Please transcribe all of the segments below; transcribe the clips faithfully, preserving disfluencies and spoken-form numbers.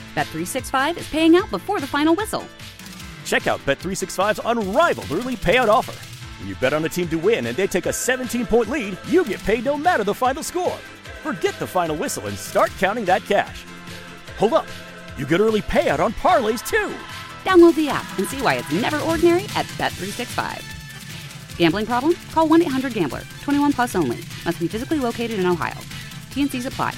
Bet three sixty-five is paying out before the final whistle. Check out Bet three sixty-five's unrivaled early payout offer. When you bet on a team to win and they take a seventeen-point lead, you get paid no matter the final score. Forget the final whistle and start counting that cash. Hold up. You get early payout on parlays, too. Download the app and see why it's never ordinary at Bet three sixty-five. Gambling problem? Call one eight hundred gambler. twenty-one plus only. Must be physically located in Ohio. T and C's apply.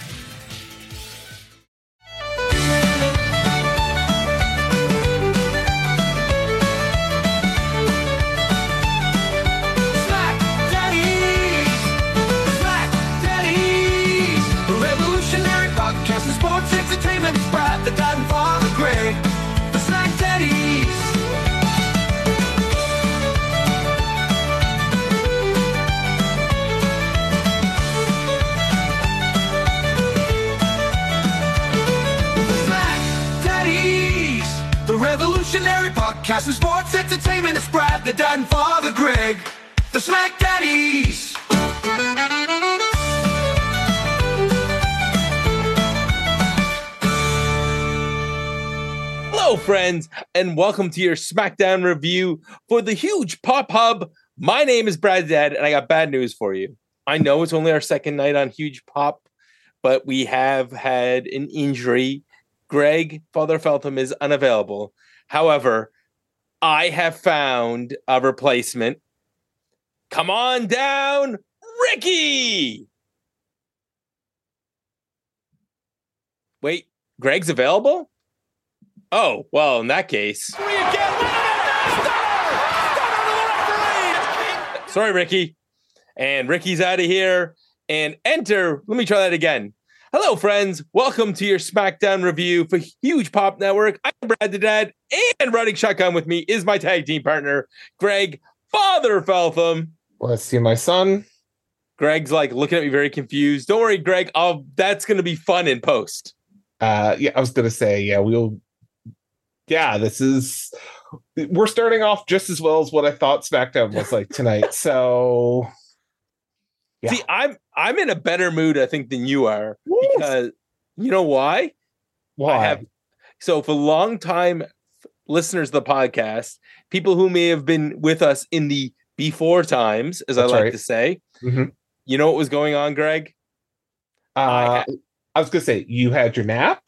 Sports entertainment is bright, the dad and father Greg, the Snack Daddies. The Snack Daddies, the revolutionary podcast of sports entertainment is bright, the dad and father Greg, the Snack Daddies. Hello, friends, and welcome to your SmackDown review for the Huge Pop Hub. My name is Brad Dad, and I got bad news for you. I know it's only our second night on Huge Pop, but we have had an injury. Greg, Father Feltham, is unavailable. However, I have found a replacement. Come on down, Ricky! Wait, Greg's available? Oh, well, in that case. Sorry, Ricky. And Ricky's out of here. And enter. Let me try that again. Hello, friends. Welcome to your SmackDown review for Huge Pop Network. I'm Brad the Dad. And riding shotgun with me is my tag team partner, Greg, Father Feltham. Let's see my son. Greg's like looking at me very confused. Don't worry, Greg. I'll, that's going to be fun in post. Uh, yeah, I was going to say, yeah, we'll. Yeah, this is, we're starting off just as well as what I thought SmackDown was like tonight. So, yeah. See, I'm I'm in a better mood, I think, than you are. Woo! Because, you know why? Why? I have, so for long time listeners of the podcast, people who may have been with us in the before times, as That's I like right. to say, Mm-hmm. you know what was going on, Greg? Uh, I I, I was going to say, you had your nap.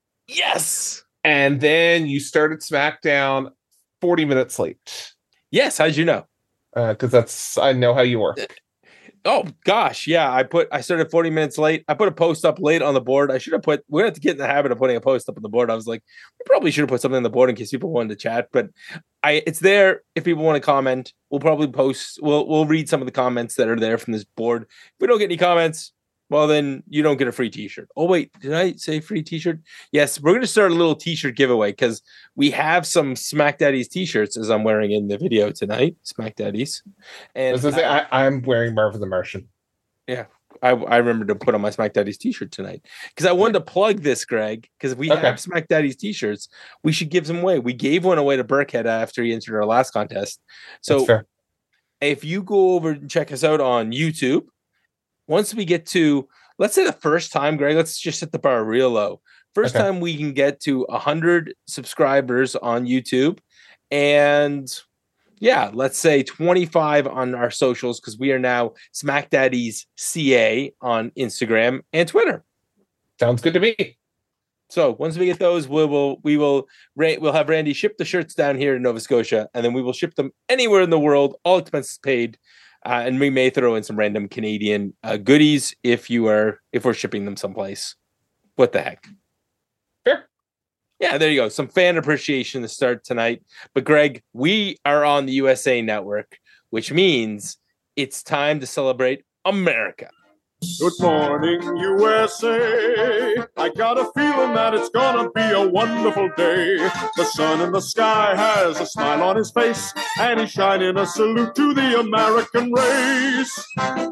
Yes. And then you started SmackDown forty minutes late. Yes. How'd you know? Because uh, that's, I know how you work. Oh gosh, yeah. I put I started forty minutes late. I put a post up late on the board. I should have put. We're gonna have to get in the habit of putting a post up on the board. I was like, we probably should have put something on the board in case people wanted to chat. But I, it's there if people want to comment. We'll probably post. We'll we'll read some of the comments that are there from this board. If we don't get any comments, well then you don't get a free T-shirt. Oh wait, did I say free T-shirt? Yes, we're gonna start a little T-shirt giveaway because we have some Smack Daddies T-shirts as I'm wearing in the video tonight. Smack Daddies, and I was gonna say, I, I'm wearing Marvin the Martian. Yeah, I, I remember to put on my Smack Daddies T-shirt tonight because I wanted to plug this, Greg. Because if we Okay. have Smack Daddies T-shirts, we should give them away. We gave one away to Burkhead after he entered our last contest. So That's fair. if you go over and check us out on YouTube, once we get to, let's say the first time, Greg, let's just set the bar real low. First Okay. time we can get to one hundred subscribers on YouTube, and yeah, let's say twenty-five on our socials because we are now Smack Daddies C A on Instagram and Twitter. Sounds good to me. So once we get those, we will we will we'll have Randy ship the shirts down here to Nova Scotia, and then we will ship them anywhere in the world, all expenses paid. Uh, and we may throw in some random Canadian uh, goodies if you are if we're shipping them someplace. What the heck? Fair. Yeah, there you go. Some fan appreciation to start tonight. But Greg, we are on the U S A Network, which means it's time to celebrate America. Good morning, U S A. I got a feeling that it's gonna be a wonderful day. The sun in the sky has a smile on his face, and he's shining a salute to the American race.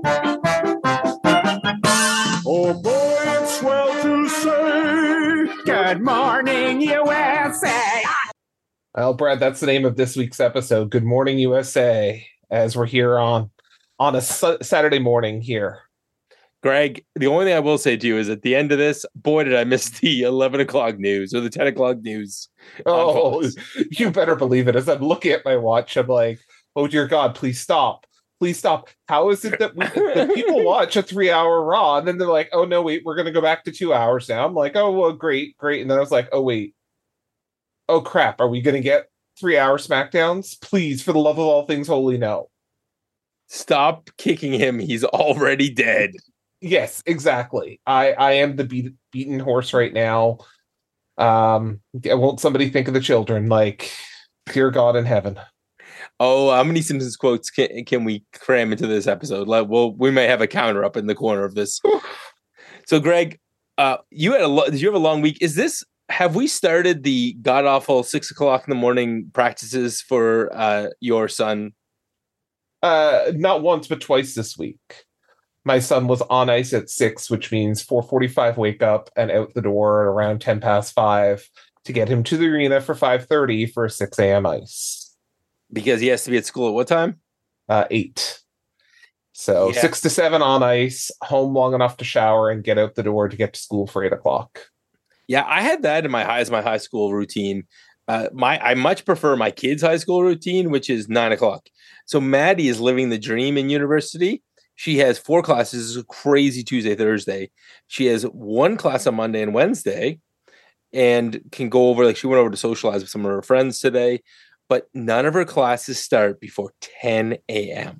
Oh boy, it's swell to say, good morning, U S A. Well, Brad, that's the name of this week's episode. Good morning, U S A, as we're here on on a su- Saturday morning here. Greg, the only thing I will say to you is at the end of this, boy, did I miss the eleven o'clock news or the ten o'clock news. Oh, you better believe it. As I'm looking at my watch, I'm like, oh, dear God, please stop. Please stop. How is it that, we, that people watch a three hour Raw and then they're like, oh, no, wait, we're going to go back to two hours now. I'm like, oh, well, great, great. And then I was like, oh, wait. Oh, crap. Are we going to get three hour SmackDowns? Please, for the love of all things holy, no. Stop kicking him. He's already dead. Yes, exactly. I, I am the beat, beaten horse right now. Um, won't somebody think of the children? Like, dear God in heaven. Oh, how many Simpsons quotes can, can we cram into this episode? Like, well, we may have a counter up in the corner of this. So, Greg, uh, you had a lo- did you have a long week? Is this? Have we started the god awful six o'clock in the morning practices for uh, your son? Uh, not once, but twice this week. My son was on ice at six, which means four forty-five wake up and out the door at around ten past five to get him to the arena for five thirty for six a.m. ice. Because he has to be at school at what time? Uh, eight. So yeah. six to seven on ice, home long enough to shower and get out the door to get to school for eight o'clock. Yeah, I had that in my high as my high school routine. Uh, my I much prefer my kids' high school routine, which is nine o'clock. So Maddie is living the dream in university. She has four classes, crazy Tuesday, Thursday. She has one class on Monday and Wednesday and can go over, like she went over to socialize with some of her friends today, but none of her classes start before ten a.m.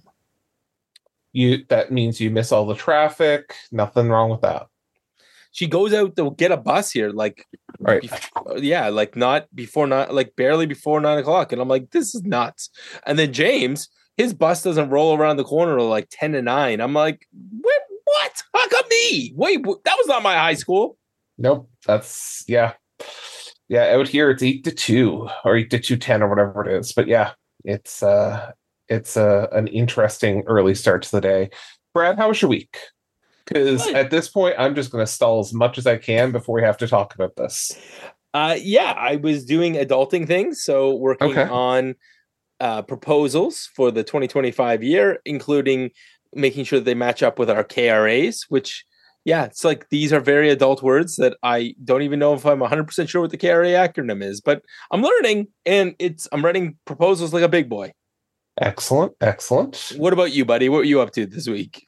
You that means you miss all the traffic. Nothing wrong with that. She goes out to get a bus here, like, right. bef- yeah, like not before, not like barely before nine o'clock. And I'm like, this is nuts. And then James, his bus doesn't roll around the corner till like ten to nine. I'm like, what? What? How come me? Wait, that was not my high school. Nope. That's, yeah. Yeah, out here it's eight to two or eight to two ten or whatever it is. But yeah, it's uh it's uh, an interesting early start to the day. Brad, how was your week? Because at this point, I'm just going to stall as much as I can before we have to talk about this. Uh, yeah, I was doing adulting things. So working Okay. on uh, proposals for the twenty twenty-five year, including making sure that they match up with our K R As, which, yeah, it's like these are very adult words that I don't even know if I'm one hundred percent sure what the K R A acronym is, but I'm learning and it's I'm writing proposals like a big boy. Excellent. Excellent. What about you, buddy? What were you up to this week?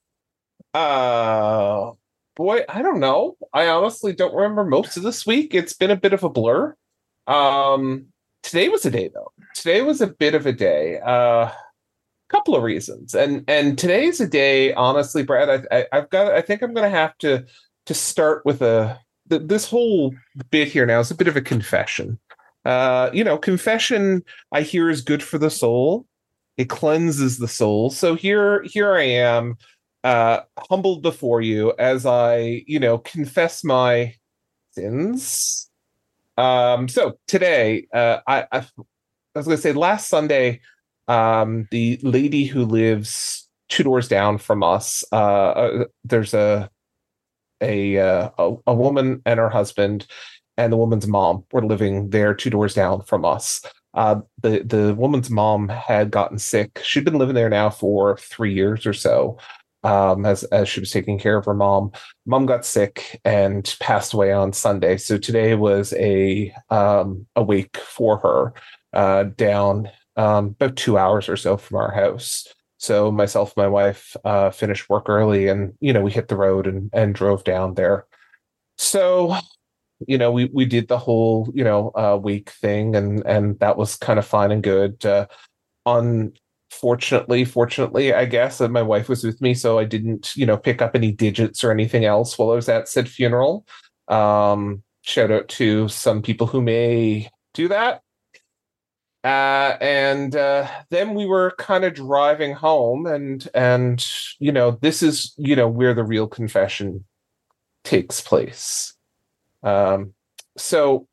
Uh, boy, I don't know. I honestly don't remember most of this week. It's been a bit of a blur. Um, today was a day, though. Today was a bit of a day. Uh, couple of reasons, and and today's a day. Honestly, Brad, I, I I've got. I think I'm going to have to to start with a. Th- this whole bit here now is a bit of a confession. Uh, you know, confession I hear is good for the soul. It cleanses the soul. So here, here I am. Uh, humbled before you as I, you know, confess my sins. Um, so today, uh, I, I, I was going to say last Sunday, um, the lady who lives two doors down from us, uh, uh there's a, a, uh, a, a woman and her husband and the woman's mom were living there two doors down from us. Uh, the, the woman's mom had gotten sick. She'd been living there now for three years or so. Um, as as she was taking care of her mom. Mom got sick and passed away on Sunday. So today was a um, a wake for her uh, down um, about two hours or so from our house. So myself and my wife uh, finished work early and, you know, we hit the road and, and drove down there. So, you know, we, we did the whole, you know, uh, wake thing and, and that was kind of fine and good. Uh, on Fortunately, fortunately, I guess, and my wife was with me, so I didn't, you know, pick up any digits or anything else while I was at said funeral. Um, shout out to some people who may do that. Uh, and uh, then we were kind of driving home, and and you know, this is you know where the real confession takes place. Um, so.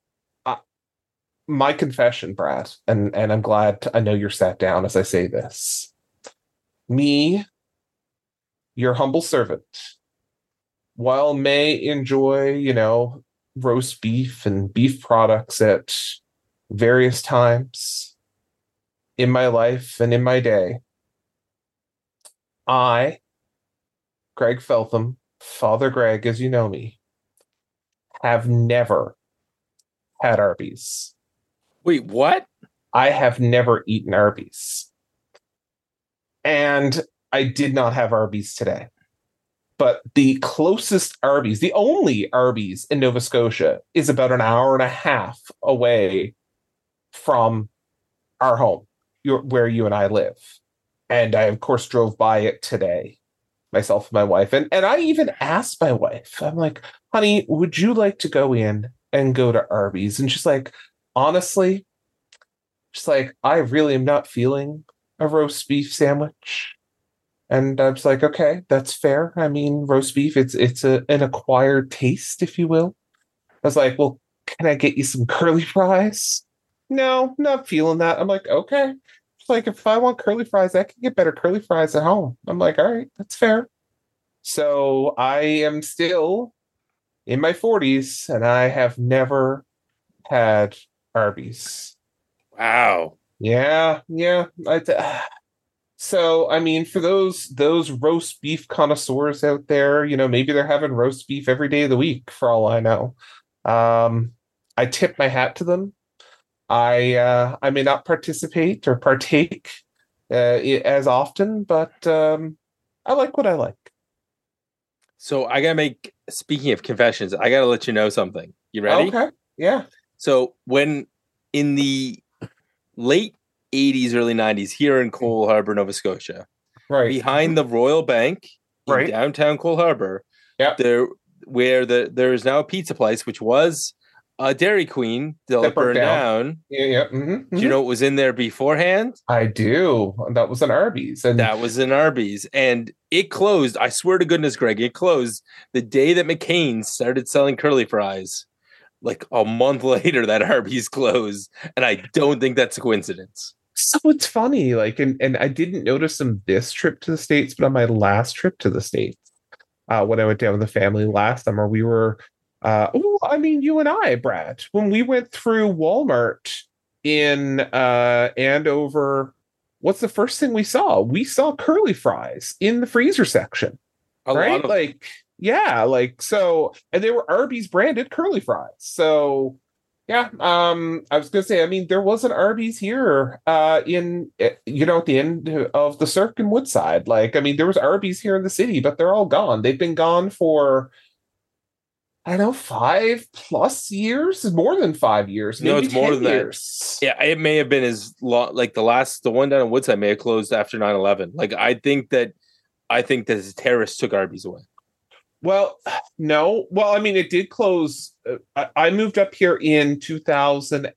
My confession, Brad, and, and I'm glad to, I know you're sat down as I say this. Me, your humble servant, while may enjoy, you know, roast beef and beef products at various times in my life and in my day, I Greg Feltham, Father Greg, as you know me, have never had Arby's. Wait, what? I have never eaten Arby's. And I did not have Arby's today. But the closest Arby's, the only Arby's in Nova Scotia, is about an hour and a half away from our home, your, where you and I live. And I, of course, drove by it today, myself and my wife. And, and I even asked my wife, I'm like, honey, would you like to go in and go to Arby's? And she's like, honestly, she's like, I really am not feeling a roast beef sandwich. And I was like, okay, that's fair. I mean, roast beef, it's it's a, an acquired taste, if you will. I was like, well, can I get you some curly fries? No, not feeling that. I'm like, okay. It's like, if I want curly fries, I can get better curly fries at home. I'm like, all right, that's fair. So I am still in my forties, and I have never had Arby's. Wow. Yeah, yeah. I th- So, I mean, for those those roast beef connoisseurs out there, you know, maybe they're having roast beef every day of the week, for all I know. Um, I tip my hat to them. I uh, I may not participate or partake uh, as often, but um, I like what I like. So I gotta make. Speaking of confessions, I gotta let you know something. You ready? Okay. Yeah. So when in the late eighties, early nineties, here in Cole Harbour, Nova Scotia, Right. behind the Royal Bank in Right. downtown Cole Harbour, Yep. there where the there is now a pizza place, which was a Dairy Queen till That it burned burned down. down. Yeah. Yeah. mhm, Do you mhm. know what was in there beforehand? I do. That was an Arby's, and That was an Arby's, and it closed. I swear to goodness, Greg, it closed the day that McCain started selling curly fries. Like a month later, that Arby's closed, and I don't think that's a coincidence. so it's funny. Like, and and I didn't notice them this trip to the States, but on my last trip to the States, uh, when I went down with the family last summer, we were. Uh, oh, I mean, you and I, Brad, when we went through Walmart in uh, Andover, what's the first thing we saw? We saw curly fries in the freezer section, A right? lot of Like, yeah, like so, and they were Arby's branded curly fries. So, yeah, um, I was gonna say, I mean, there was an Arby's here, uh, in eh, you know, at the end of the Cirque in Woodside. Like, I mean, there was Arby's here in the city, but they're all gone. They've been gone for. I don't know, five plus years, more than five years. No, maybe it's more ten than that. years. Yeah, it may have been as long. Like the last, the one down in Woodside may have closed after nine eleven. Like I think that, I think that the terrorists took Arby's away. Well, no. Well, I mean, it did close. Uh, I, I moved up here in two thousand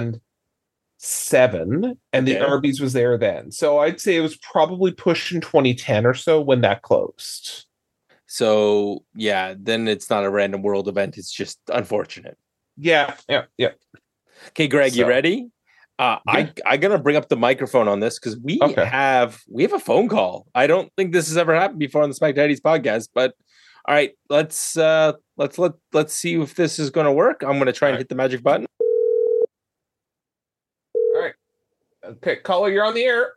seven, and the Okay. Arby's was there then. So I'd say it was probably pushing twenty ten or so when that closed. So yeah, then it's not a random world event. It's just unfortunate. Yeah, yeah, yeah. Okay, Greg, you So- ready? Uh, I I gotta bring up the microphone on this because we Okay. have we have a phone call. I don't think this has ever happened before on the Smack Daddies podcast, but all right, let's uh let's let let's see if this is gonna work. I'm gonna try and All right. hit the magic button. All right. Okay, caller, you're on the air.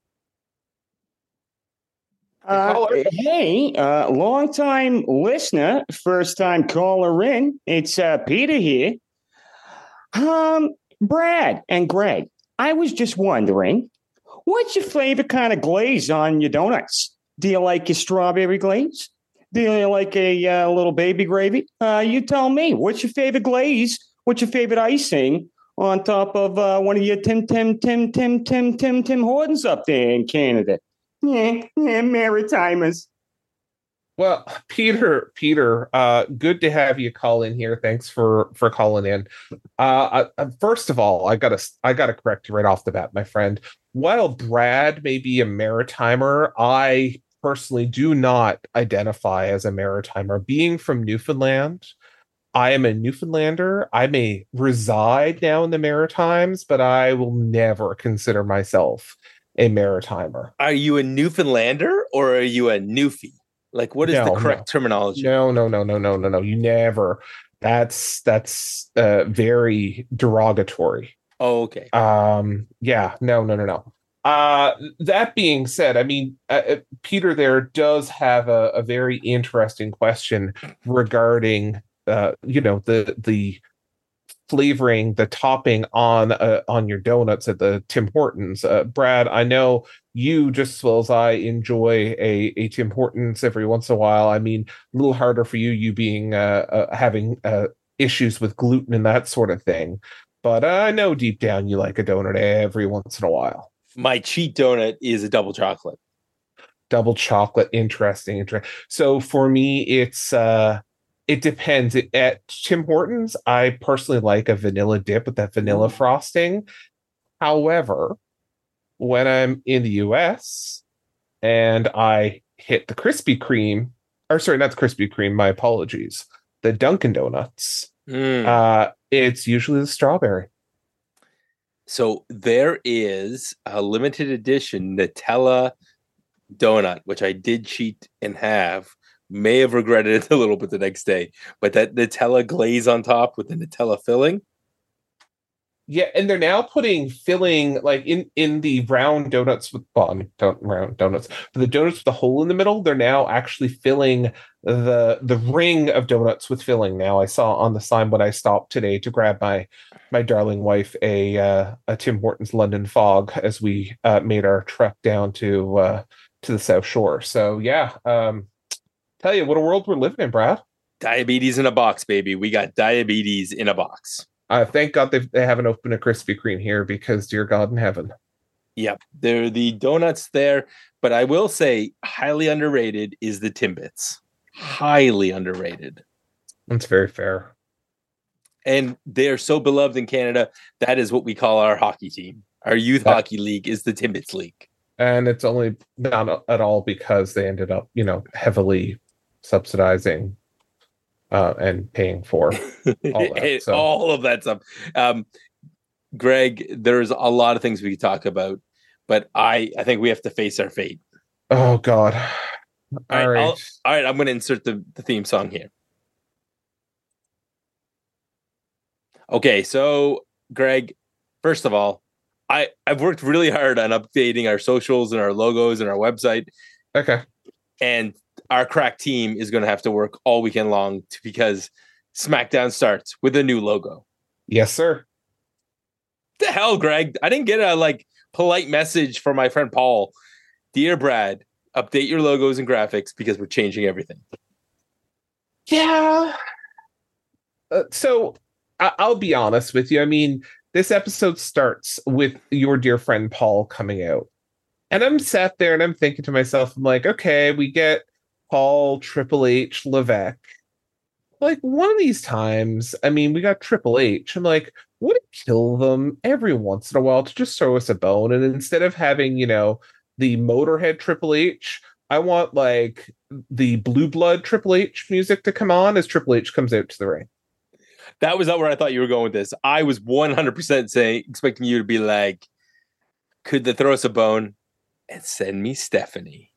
Uh, caller. hey, uh, long time listener, first time caller in. It's uh, Peter here. Um, Brad and Greg, I was just wondering, what's your favorite kind of glaze on your donuts? Do you like your strawberry glaze? Do you like a uh, little baby gravy? Uh, you tell me. What's your favorite glaze? What's your favorite icing on top of uh, one of your Tim Tim Tim Tim Tim Tim Tim Hortons up there in Canada? Yeah, yeah, Maritimers. Well, Peter, Peter, uh, good to have you call in here. Thanks for for calling in. Uh, I, first of all, I gotta I gotta correct you right off the bat, my friend. While Brad may be a Maritimer, I personally do not identify as a Maritimer. Being from Newfoundland, I am a Newfoundlander. I may reside now in the Maritimes, but I will never consider myself a Maritimer. Are you a Newfoundlander or are you a Newfie? Like, what is No, the no. correct terminology? No, no, no, no, no, no, no. You never. That's that's uh, very derogatory. Oh, okay. Um, yeah, no, no, no, no. Uh, that being said, I mean, uh, Peter there does have a, a very interesting question regarding, uh, you know, the the flavoring, the topping on uh, on your donuts at the Tim Hortons. Uh, Brad, I know you just as well as I enjoy a, a Tim Hortons every once in a while. I mean, a little harder for you, you being uh, uh, having uh, issues with gluten and that sort of thing. But uh, I know deep down you like a donut every once in a while. My cheat donut is a double chocolate. Double chocolate, interesting. interesting. So for me, it's uh, it depends. At Tim Hortons, I personally like a vanilla dip with that vanilla frosting. However, when I'm in the U S and I hit the Krispy Kreme, or sorry, not the Krispy Kreme, my apologies, the Dunkin' Donuts, Mm. uh, it's usually the strawberry. So there is a limited edition Nutella donut, which I did cheat and have. May have regretted it a little bit the next day, but that Nutella glaze on top with the Nutella filling. Yeah, and they're now putting filling like in in the round donuts with well, I mean, don't round donuts, but the donuts with the hole in the middle. They're now actually filling the the ring of donuts with filling. Now I saw on the sign when I stopped today to grab my my darling wife a uh, a Tim Hortons London Fog as we uh, made our trek down to uh, to the South Shore. So yeah, um, tell you what a world we're living in, Brad. Diabetes in a box, baby. We got diabetes in a box. Uh, thank God they they haven't opened a Krispy Kreme here because, dear God in heaven. Yep, they're the donuts there, but I will say highly underrated is the Timbits. Highly underrated. That's very fair. And they're so beloved in Canada. That is what we call our hockey team. Our youth Yeah. hockey league is the Timbits League. And it's only not at all because they ended up, you know, heavily subsidizing uh, and paying for all that. So. All of that stuff. Um, Greg, there's a lot of things we could talk about, but I, I think we have to face our fate. Oh, God. All All right, right. I'll- all right, I'm going to insert the, the theme song here. Okay, so Greg, first of all, I, I've worked really hard on updating our socials and our logos and our website, Okay. and our crack team is going to have to work all weekend long to, because SmackDown starts with a new logo. Yes, sir. The hell, Greg? I didn't get a like polite message from my friend Paul. Dear Brad, update your logos and graphics because we're changing everything. Yeah. Uh, so I- I'll be honest with you. I mean, this episode starts with your dear friend Paul coming out. And I'm sat there and I'm thinking to myself, I'm like, okay, we get Paul, Triple H, Levesque. Like one of these times, I mean, we got Triple H. I'm like, would it kill them every once in a while to just throw us a bone? And instead of having, you know, the Motorhead Triple H, I want like the Blue Blood Triple H music to come on as Triple H comes out to the ring. That was not where I thought you were going with this. I was one hundred percent saying, expecting you to be like, could they throw us a bone and send me Stephanie?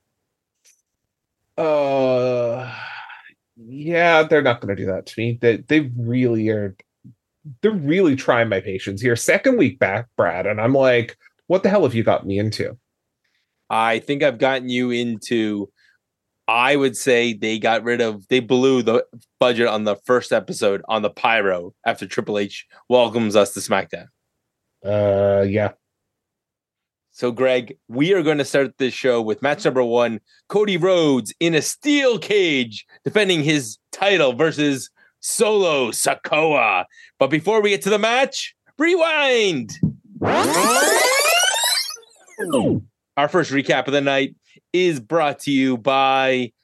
Uh, yeah, they're not going to do that to me. They they really are. They're really trying my patience here. Second week back, Brad, and I'm like, what the hell have you got me into? I think I've gotten you into, I would say they got rid of, they blew the budget on the first episode on the pyro after Triple H welcomes us to SmackDown. Uh, yeah. So, Greg, we are going to start this show with match number one, Cody Rhodes in a steel cage defending his title versus Solo Sikoa. But before we get to the match, rewind. Our first recap of the night is brought to you by,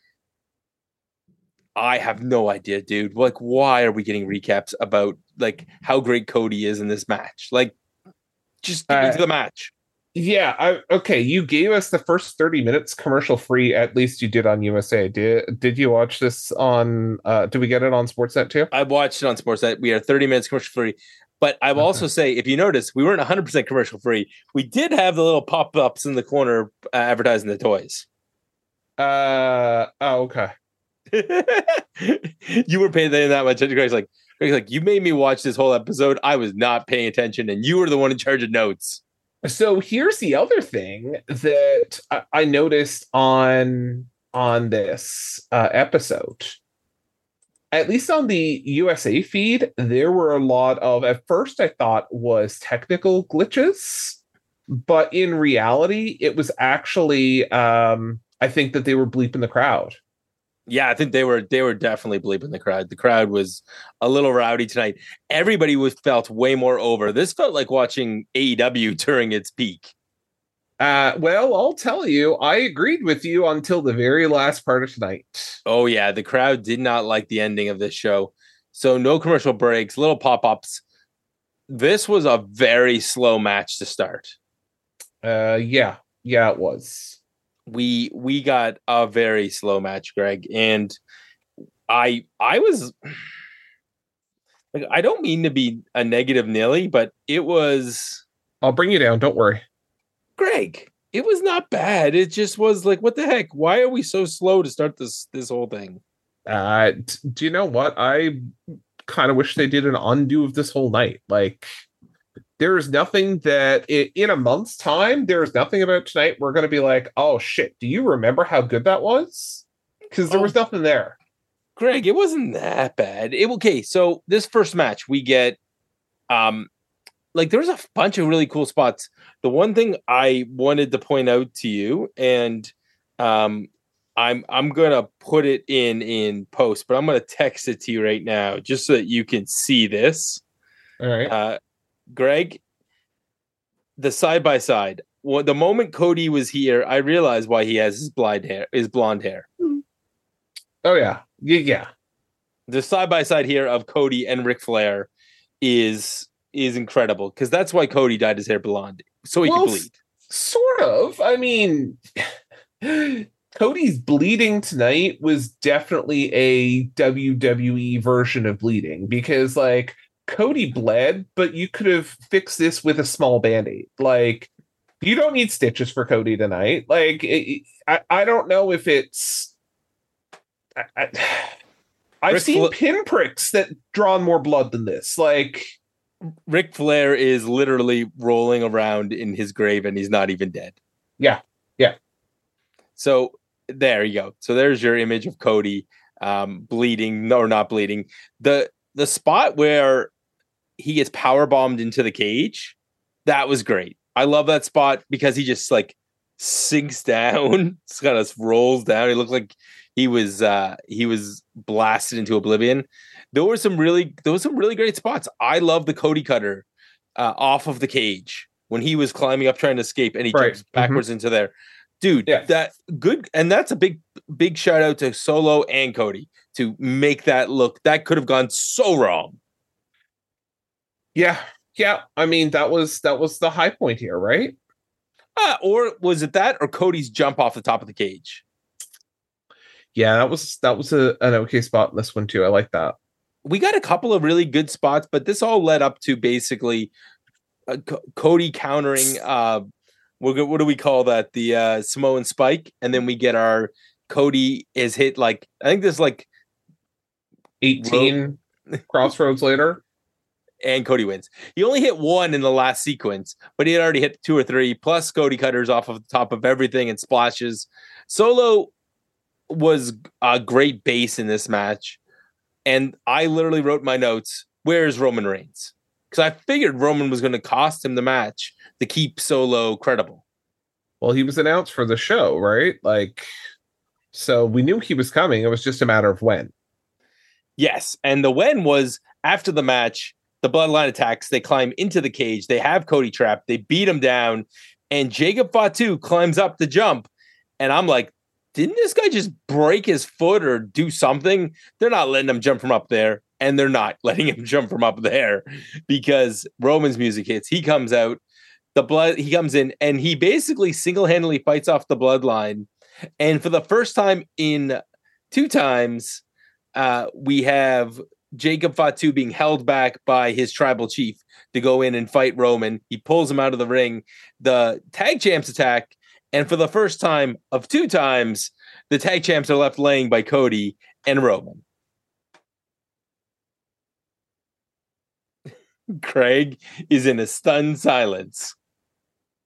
I have no idea, dude. Like, why are we getting recaps about like how great Cody is in this match? Like, just get Uh, into the match. Yeah, I, okay. You gave us the first thirty minutes commercial free. At least you did on U S A. Did Did you watch this on? Uh, did we get it on Sportsnet too? I watched it on Sportsnet. We are thirty minutes commercial free. But I will also say, if you notice, we weren't one hundred percent commercial free. We did have the little pop ups in the corner uh, advertising the toys. Uh oh, okay. You were paying that much attention. Greg's like, Greg's like, you made me watch this whole episode. I was not paying attention, and you were the one in charge of notes. So here's the other thing that I, I noticed on on this uh, episode. At least on the U S A feed, there were a lot of, at first I thought was technical glitches, but in reality, it was actually, um, I think that they were bleeping the crowd. Yeah, I think they were they were definitely bleeping the crowd. The crowd was a little rowdy tonight. Everybody was felt way more over. This felt like watching A E W during its peak. Uh, well, I'll tell you, I agreed with you until the very last part of tonight. Oh, yeah. The crowd did not like the ending of this show. So no commercial breaks, little pop-ups. This was a very slow match to start. Uh, yeah. Yeah, it was. We we got a very slow match, Greg. And I I was... like, I don't mean to be a negative Nilly, but it was... I'll bring you down. Don't worry. Greg, it was not bad. It just was like, what the heck? Why are we so slow to start this this whole thing? Uh, t- do you know what? I kind of wish they did an undo of this whole night. Like, there is nothing that I- in a month's time, there is nothing about tonight we're going to be like, oh shit, do you remember how good that was? Because there Oh. was nothing there. Greg, it wasn't that bad. It okay. So this first match, we get um like there was a bunch of really cool spots. The one thing I wanted to point out to you, and um, I'm I'm gonna put it in in post, but I'm gonna text it to you right now just so that you can see this. All right. Uh, Greg, the side by side. Well, the moment Cody was here, I realized why he has his blonde hair. His blonde hair. Oh yeah, yeah, yeah. The side by side here of Cody and Ric Flair is. is incredible because that's why Cody dyed his hair blonde so he Well, could bleed. Sort of. I mean, Cody's bleeding tonight was definitely a W W E version of bleeding because, like, Cody bled, but you could have fixed this with a small band-aid. Like, you don't need stitches for Cody tonight. Like, it, I, I don't know if it's. I, I, I've Ric seen Fla- pinpricks that drawn more blood than this. Like. Ric Flair is literally rolling around in his grave and he's not even dead. Yeah. Yeah. So there you go. So there's your image of Cody um, bleeding or not bleeding. The the spot where he gets power bombed into the cage, that was great. I love that spot because he just like sinks down, just kind of rolls down. He looked like he was uh, he was blasted into oblivion. There were some really there was some really great spots. I love the Cody cutter uh, off of the cage when he was climbing up trying to escape and he Right. jumps backwards mm-hmm. into there. Dude, Yeah. that good, and that's a big big shout out to Solo and Cody to make that look. That could have gone so wrong. Yeah. Yeah. I mean, that was that was the high point here, right? Uh, or was it that or Cody's jump off the top of the cage? Yeah, that was that was a, an okay spot in this one too. I like that. We got a couple of really good spots, but this all led up to basically uh, C- Cody countering. Uh, what, what do we call that? The uh, Samoan Spike, and then we get our Cody is hit like I think there's like eighteen crossroads later, and Cody wins. He only hit one in the last sequence, but he had already hit two or three. Plus, Cody cutters off of the top of everything and splashes. Solo was a great base in this match. And I literally wrote my notes, where's Roman Reigns? Because I figured Roman was going to cost him the match to keep Solo credible. Well, he was announced for the show, right? Like, so we knew he was coming. It was just a matter of when. Yes. And the when was after the match, the Bloodline attacks. They climb into the cage. They have Cody trapped. They beat him down. And Jacob Fatu climbs up the jump. And I'm like, didn't this guy just break his foot or do something? They're not letting him jump from up there, and they're not letting him jump from up there because Roman's music hits. He comes out, the blood. He comes in, and he basically single-handedly fights off the Bloodline. And for the first time in two times, uh, we have Jacob Fatu being held back by his tribal chief to go in and fight Roman. He pulls him out of the ring. The tag champs attack. And for the first time of two times, the tag champs are left laying by Cody and Roman. Craig is in a stunned silence.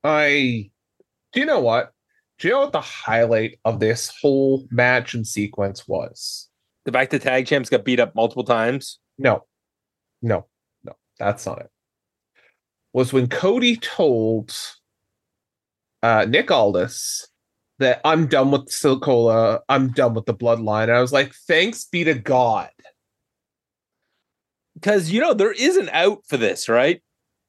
I do you know what? Do you know what the highlight of this whole match and sequence was? The fact that tag champs got beat up multiple times. No, no, no, that's not it. Was when Cody told uh, Nick Aldis that I'm done with Silicola, I'm done with the bloodline. And I was like, thanks be to God. Because, you know, there is an out for this, right?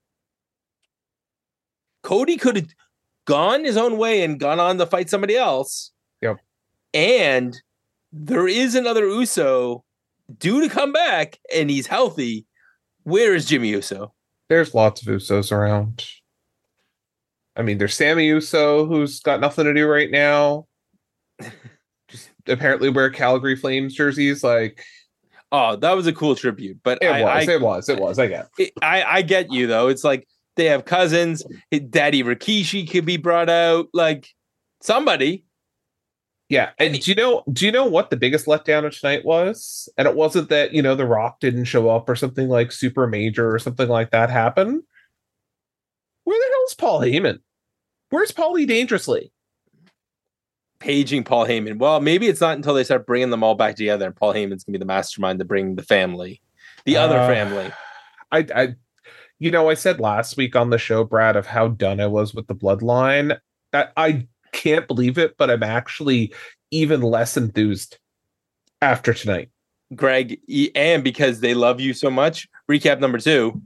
Cody could have gone his own way and gone on to fight somebody else. Yep. And there is another Uso due to come back, and he's healthy. Where is Jimmy Uso? There's lots of Usos around. I mean, there's Sammy Uso, who's got nothing to do right now. Just apparently wear Calgary Flames jerseys. Like, oh, that was a cool tribute. But it I, was, I, it was, it was. I get. It, I, I get you though. It's like they have cousins. Daddy Rikishi could be brought out. Like somebody. Yeah, and do you know? Do you know what the biggest letdown of tonight was? And it wasn't that, you know, The Rock didn't show up or something like super major or something like that happened. Where the hell's Paul Heyman? Where's Paulie Dangerously? Paging Paul Heyman. Well, maybe it's not until they start bringing them all back together, and Paul Heyman's gonna be the mastermind to bring the family, the uh, other family. I, I, you know, I said last week on the show, Brad, of how done I was with the bloodline. I, I can't believe it, but I'm actually even less enthused after tonight. Greg, and because they love you so much, recap number two.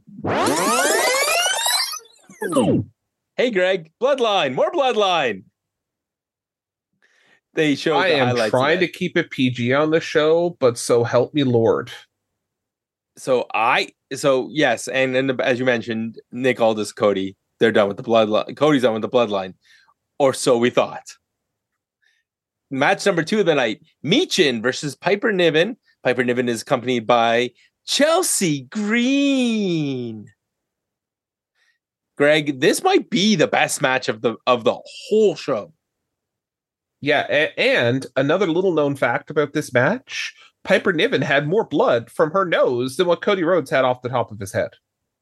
Hey, Greg, Bloodline, more Bloodline. They showed I the am highlights trying to keep it P G on the show, but so help me Lord. So I, so yes, and, and as you mentioned, Nick Aldis, Cody, they're done with the bloodline. Cody's done with the bloodline, or so we thought. Match number two of the night: Michin versus Piper Niven. Piper Niven is accompanied by Chelsea Green. Greg, this might be the best match of the of the whole show. Yeah, a- and another little known fact about this match: Piper Niven had more blood from her nose than what Cody Rhodes had off the top of his head.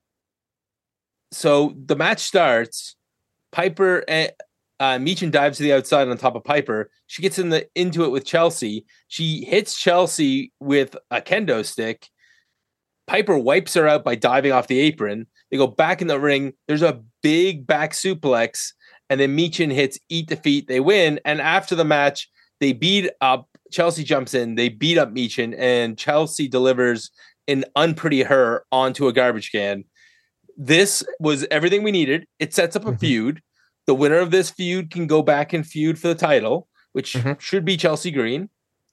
So the match starts. Piper and uh, Michin dives to the outside on top of Piper. She gets in the into it with Chelsea. She hits Chelsea with a kendo stick. Piper wipes her out by diving off the apron. They go back in the ring. There's a big back suplex, and then Michin hits Eat Defeat. They win, and after the match, they beat up. Chelsea jumps in. They beat up Michin, and Chelsea delivers an unpretty her onto a garbage can. This was everything we needed. It sets up a mm-hmm. feud. The winner of this feud can go back and feud for the title, which mm-hmm. should be Chelsea Green.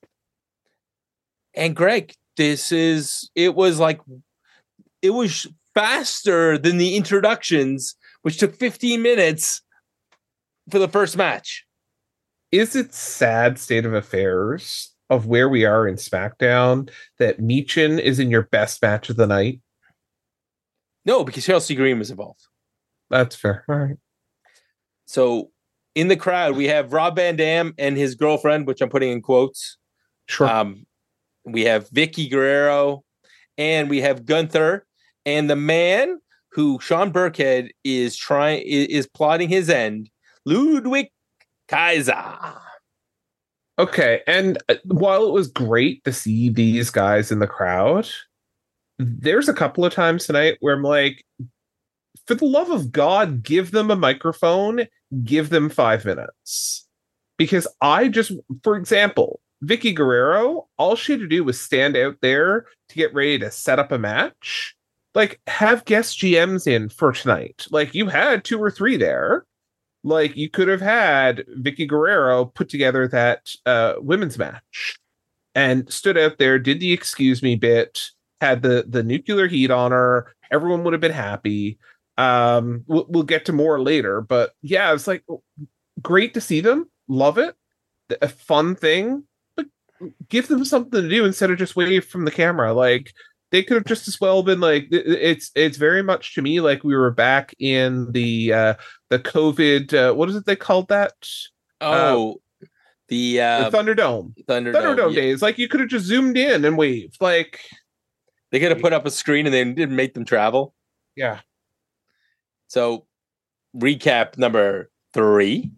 And Greg, this is, it was like, it was faster than the introductions, which took fifteen minutes for the first match. Is it sad state of affairs of where we are in SmackDown that Michin is in your best match of the night? No, because Chelsea Green was involved. That's fair. All right. So in the crowd, we have Rob Van Dam and his girlfriend, which I'm putting in quotes. Sure. Um, we have Vicky Guerrero, and we have Gunther, and the man who Sean Burkhead is trying is, is plotting his end, Ludwig Kaiser. Okay, and while it was great to see these guys in the crowd, there's a couple of times tonight where I'm like, for the love of God, give them a microphone, give them five minutes. Because I just, for example, Vicky Guerrero, all she had to do was stand out there to get ready to set up a match. Like, have guest G Ms in for tonight. Like, you had two or three there. Like, you could have had Vicky Guerrero put together that uh, women's match and stood out there, did the excuse me bit, had the, the nuclear heat on her. Everyone would have been happy. Um, we'll, we'll get to more later. But yeah, it's like, great to see them. Love it. A fun thing. But give them something to do instead of just wave from the camera. Like, they could have just as well been like, it's it's very much to me like we were back in the uh, the COVID. Uh, what is it they called that? Oh, uh, the, uh, the Thunderdome. Thunderdome, Thunderdome yeah. days. Like, you could have just zoomed in and waved. Like, they could have put up a screen and they didn't make them travel. Yeah. So recap number three.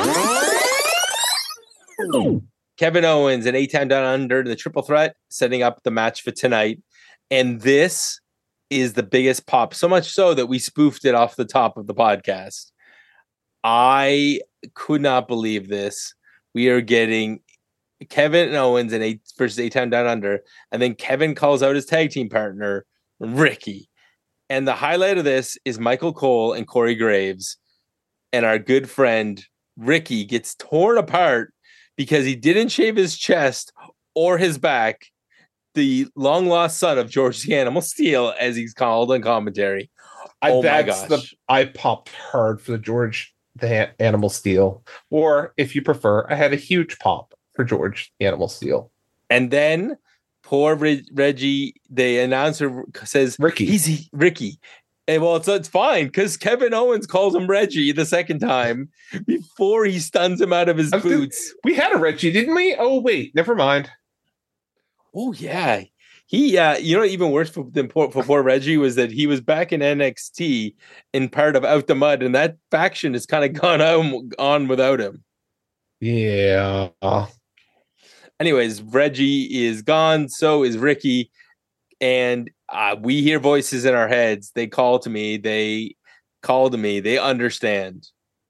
Kevin Owens and A-Town Down Under, the triple threat, setting up the match for tonight. And this is the biggest pop, so much so that we spoofed it off the top of the podcast. I could not believe this. We are getting Kevin Owens and eight versus A-Town Down Under, and then Kevin calls out his tag team partner, Ricky. And the highlight of this is Michael Cole and Corey Graves, and our good friend Ricky gets torn apart because he didn't shave his chest or his back. The long lost son of George the Animal Steel, as he's called on commentary. I, oh my that's gosh! The, I popped hard for the George the Animal Steel, or if you prefer, I had a huge pop for George the Animal Steel. And then poor Reg- Reggie, the announcer says, Ricky. He's Ricky. And well, it's, it's fine because Kevin Owens calls him Reggie the second time before he stuns him out of his boots. Gonna, we had a Reggie, didn't we? Oh, wait, never mind. Oh, yeah. He, uh, you know, even worse for, than poor, for poor Reggie was that he was back in N X T in part of Out the Mud, and that faction has kind of gone on, on without him. Yeah. Anyways, Reggie is gone. So is Ricky. And uh, we hear voices in our heads. They call to me. They call to me. They understand.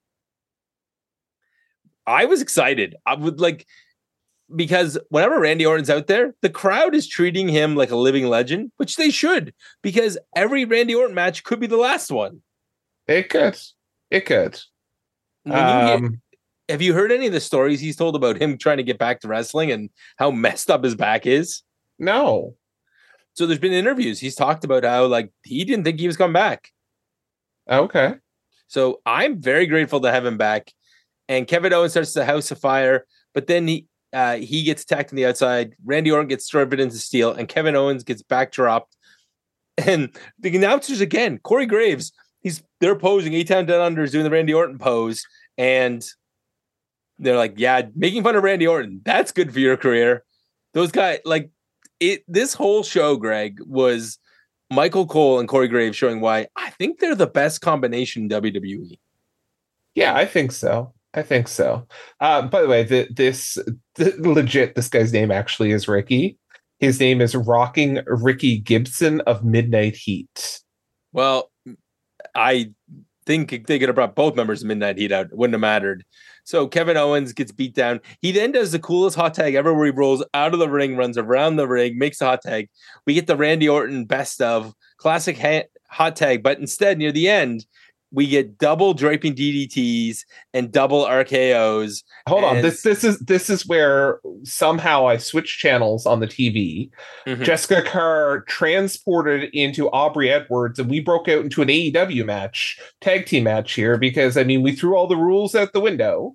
I was excited. I would like, because whenever Randy Orton's out there, the crowd is treating him like a living legend, which they should, because every Randy Orton match could be the last one. It could. It could. When you Um, hear, have you heard any of the stories he's told about him trying to get back to wrestling and how messed up his back is? No. So there's been interviews. He's talked about how like he didn't think he was coming back. Okay. So I'm very grateful to have him back. And Kevin Owens starts the House of Fire, but then he uh, he gets attacked on the outside. Randy Orton gets driven into steel, and Kevin Owens gets backdropped. And the announcers again, Corey Graves, he's they're posing. A-Town Down Under is doing the Randy Orton pose, and they're like, "Yeah, making fun of Randy Orton. That's good for your career." Those guys, like it. This whole show, Greg, was Michael Cole and Corey Graves showing why I think they're the best combination in W W E. Yeah, I think so. I think so. Uh, by the way, the, this the, legit, this guy's name actually is Ricky. His name is Rocking Ricky Gibson of Midnight Heat. Well, I think they could have brought both members of Midnight Heat out. It wouldn't have mattered. So Kevin Owens gets beat down. He then does the coolest hot tag ever where he rolls out of the ring, runs around the ring, makes a hot tag. We get the Randy Orton best of classic ha- hot tag, but instead near the end, we get double draping D D Ts and double R K Os. Hold on, and... this this is this is where somehow I switched channels on the T V. Mm-hmm. Jessica Carr transported into Aubrey Edwards, and we broke out into an A E W match, tag team match here, because I mean we threw all the rules out the window.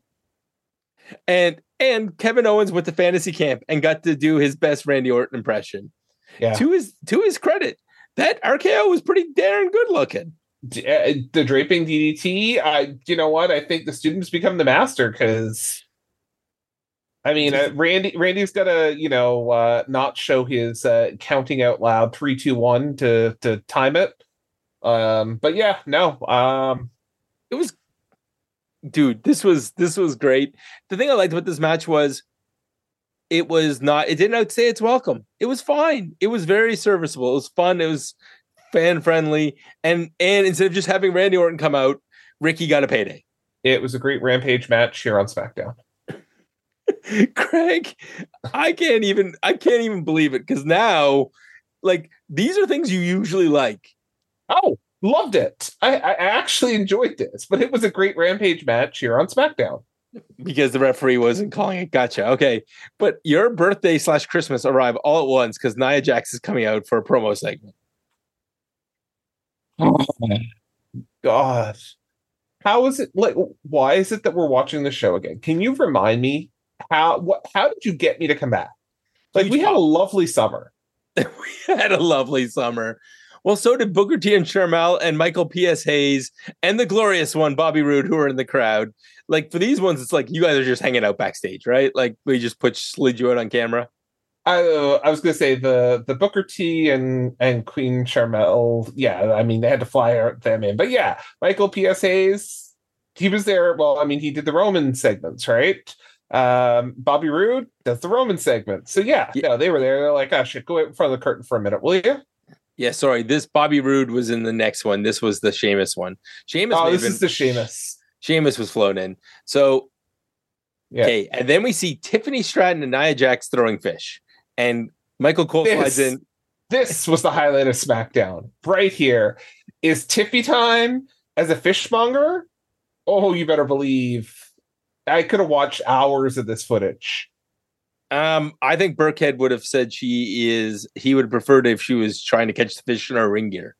And and Kevin Owens went to fantasy camp and got to do his best Randy Orton impression. Yeah. To his to his credit, that R K O was pretty darn good looking. The draping D D T, I, you know what? I think the students become the master because, I mean, uh, Randy Randy's got to, you know, uh, not show his uh, counting out loud three, two, one to to time it. Um, but yeah, no, um, it was, dude. This was this was great. The thing I liked about this match was, it was not. It didn't outstay its welcome. It was fine. It was very serviceable. It was fun. It was fan friendly, and and instead of just having Randy Orton come out, Ricky got a payday. It was a great Rampage match here on SmackDown. Craig, I can't even I can't even believe it because now, like, these are things you usually like. Oh, loved it. I, I actually enjoyed this, but it was a great Rampage match here on SmackDown. Because the referee wasn't calling it. Gotcha. Okay. But your birthday slash Christmas arrive all at once because Nia Jax is coming out for a promo segment. Oh God. How is it like why is it that we're watching the show again? Can you remind me how what how did you get me to come back? Like we had a lovely summer. We had a lovely summer. Well, so did Booker T and Sharmell and Michael P S. Hayes and the glorious one, Bobby Roode, who were in the crowd. Like for these ones, it's like you guys are just hanging out backstage, right? Like we just put slid you out on camera. I uh, I was gonna say the the Booker T and and Queen Sharmell. Yeah, I mean they had to fly them in, but yeah, Michael P S. Hayes. he was there. Well, I mean, he did the Roman segments, right? Um, Bobby Roode does the Roman segment. So yeah, yeah, no, they were there. They're like, oh shit, go out in front of the curtain for a minute, will you? Yeah, sorry. This Bobby Roode was in the next one. This was the Sheamus one. Sheamus. Oh, this been, is the Sheamus. Sheamus was flown in. So, yeah. Okay, and then we see Tiffany Stratton and Nia Jax throwing fish, and Michael Cole this, slides in. This was the highlight of SmackDown. Right here is Tiffy time as a fishmonger. Oh, you better believe. I could have watched hours of this footage. Um, I think Burkhead would have said she is. He would have preferred if she was trying to catch the fish in her ring gear.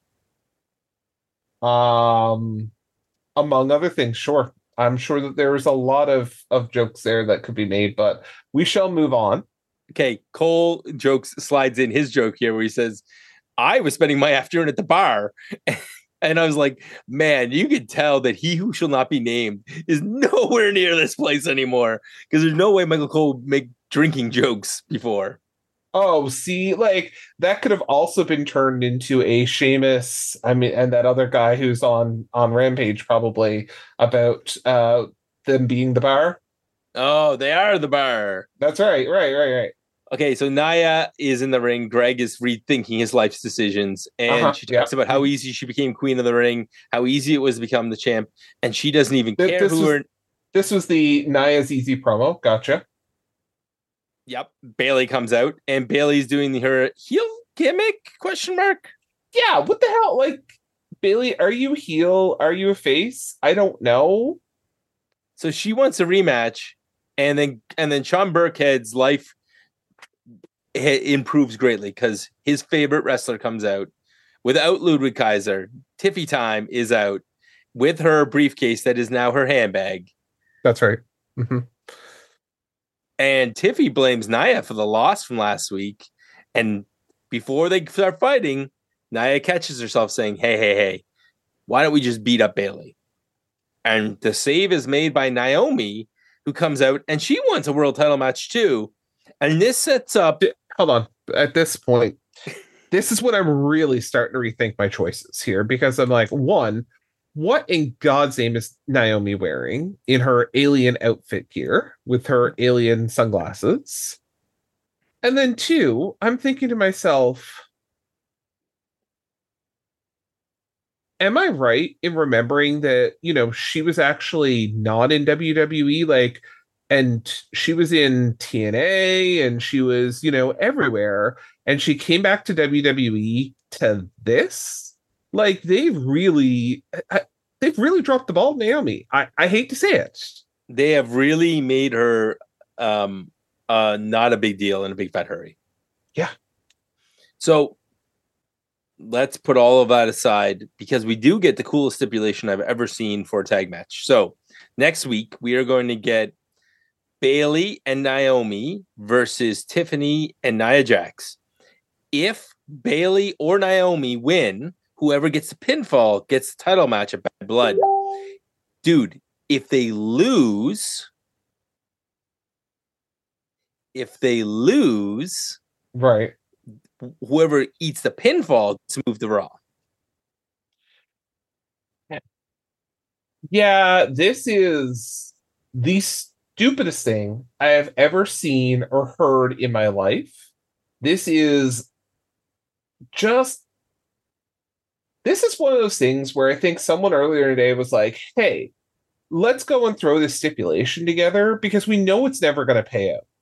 Um, among other things, sure. I'm sure that there is a lot of of jokes there that could be made, but we shall move on. Okay, Cole jokes slides in his joke here where he says, "I was spending my afternoon at the bar." And I was like, man, you could tell that he who shall not be named is nowhere near this place anymore. Because there's no way Michael Cole would make drinking jokes before. Oh, see, like that could have also been turned into a Sheamus. I mean, and that other guy who's on on Rampage probably about uh, them being the bar. Oh, they are the bar. That's right, right, right, right. Okay, so Nia is in the ring. Greg is rethinking his life's decisions. And uh-huh, she talks yeah. about how easy she became queen of the ring, how easy it was to become the champ. And she doesn't even Th- care this who was, her... This was the Nia's Easy promo. Gotcha. Yep. Bailey comes out, and Bailey's doing her heel gimmick, question mark? Yeah, what the hell? Like, Bailey, are you heel? Are you a face? I don't know. So she wants a rematch, and then and then Sean Burkhead's life improves greatly because his favorite wrestler comes out without Ludwig Kaiser. Tiffy time is out with her briefcase that is now her handbag. That's right. Mm-hmm. And Tiffy blames Nia for the loss from last week. And before they start fighting, Nia catches herself saying, hey, hey, hey, why don't we just beat up Bailey? And the save is made by Naomi, who comes out, and she wants a world title match too. And this sets up... Hold on. At this point, this is when I'm really starting to rethink my choices here, because I'm like, one, what in God's name is Naomi wearing in her alien outfit gear with her alien sunglasses? And then two, I'm thinking to myself, am I right in remembering that, you know, she was actually not in W W E? Like, and she was in T N A and she was, you know, everywhere. And she came back to W W E to this. Like, they've really, they've really dropped the ball, Naomi. I, I hate to say it. They have really made her um, uh, not a big deal in a big fat hurry. Yeah. So let's put all of that aside because we do get the coolest stipulation I've ever seen for a tag match. So next week, we are going to get Bailey and Naomi versus Tiffany and Nia Jax. If Bailey or Naomi win, whoever gets the pinfall gets the title match at Bad Blood. Dude, if they lose, if they lose, right, whoever eats the pinfall to move to Raw. Yeah, this is the stupidest thing I have ever seen or heard in my life. This is just, this is one of those things where I think someone earlier today was like, hey, let's go and throw this stipulation together because we know it's never going to pay out.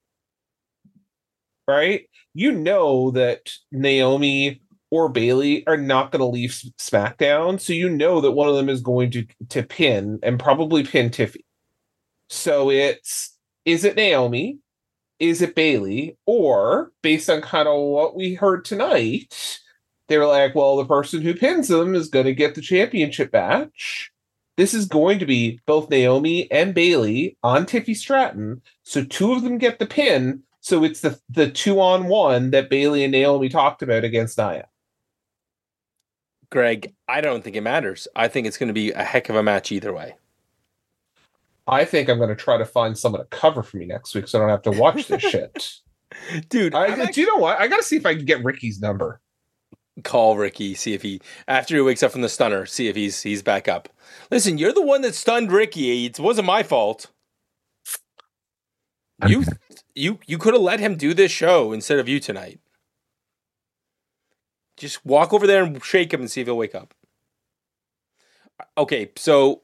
Right? You know that Naomi or Bailey are not going to leave SmackDown, so you know that one of them is going to, to pin and probably pin Tiffy. So it's, is it Naomi? Is it Bailey? Or, based on kind of what we heard tonight, they were like, well, the person who pins them is going to get the championship match. This is going to be both Naomi and Bailey on Tiffy Stratton. So two of them get the pin. So it's the, the two-on-one that Bailey and Naomi talked about against Nia. Greg, I don't think it matters. I think it's going to be a heck of a match either way. I think I'm going to try to find someone to cover for me next week so I don't have to watch this shit. Dude, I, actually... do you know what? I got to see if I can get Ricky's number. call Ricky, see if he after he wakes up from the stunner, see if he's he's back up. Listen, you're the one that stunned Ricky. It wasn't my fault. You you you could have let him do this show instead of you tonight. Just walk over there and shake him and see if he'll wake up. Okay, so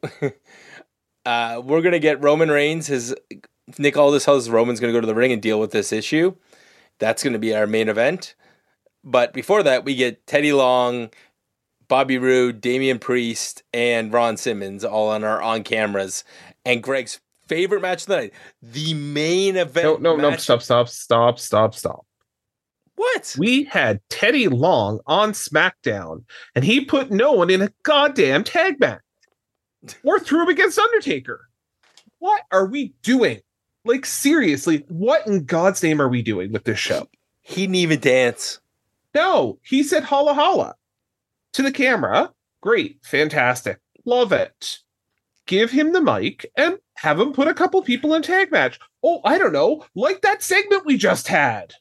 uh, we're gonna get Roman Reigns. His Nick Aldis tells us Roman's gonna go to the ring and deal with this issue. That's gonna be our main event. But before that, we get Teddy Long, Bobby Roode, Damian Priest, and Ron Simmons all on our on cameras. And Greg's favorite match of the night, the main event. No, no, match. no! Stop! Stop! Stop! Stop! Stop! What? We had Teddy Long on SmackDown, and he put no one in a goddamn tag match. Or threw him against Undertaker. What are we doing? Like, seriously, what in God's name are we doing with this show? He didn't even dance. No, he said holla holla to the camera. Great, fantastic, love it. Give him the mic and have him put a couple people in a tag match. Oh, I don't know, like that segment we just had.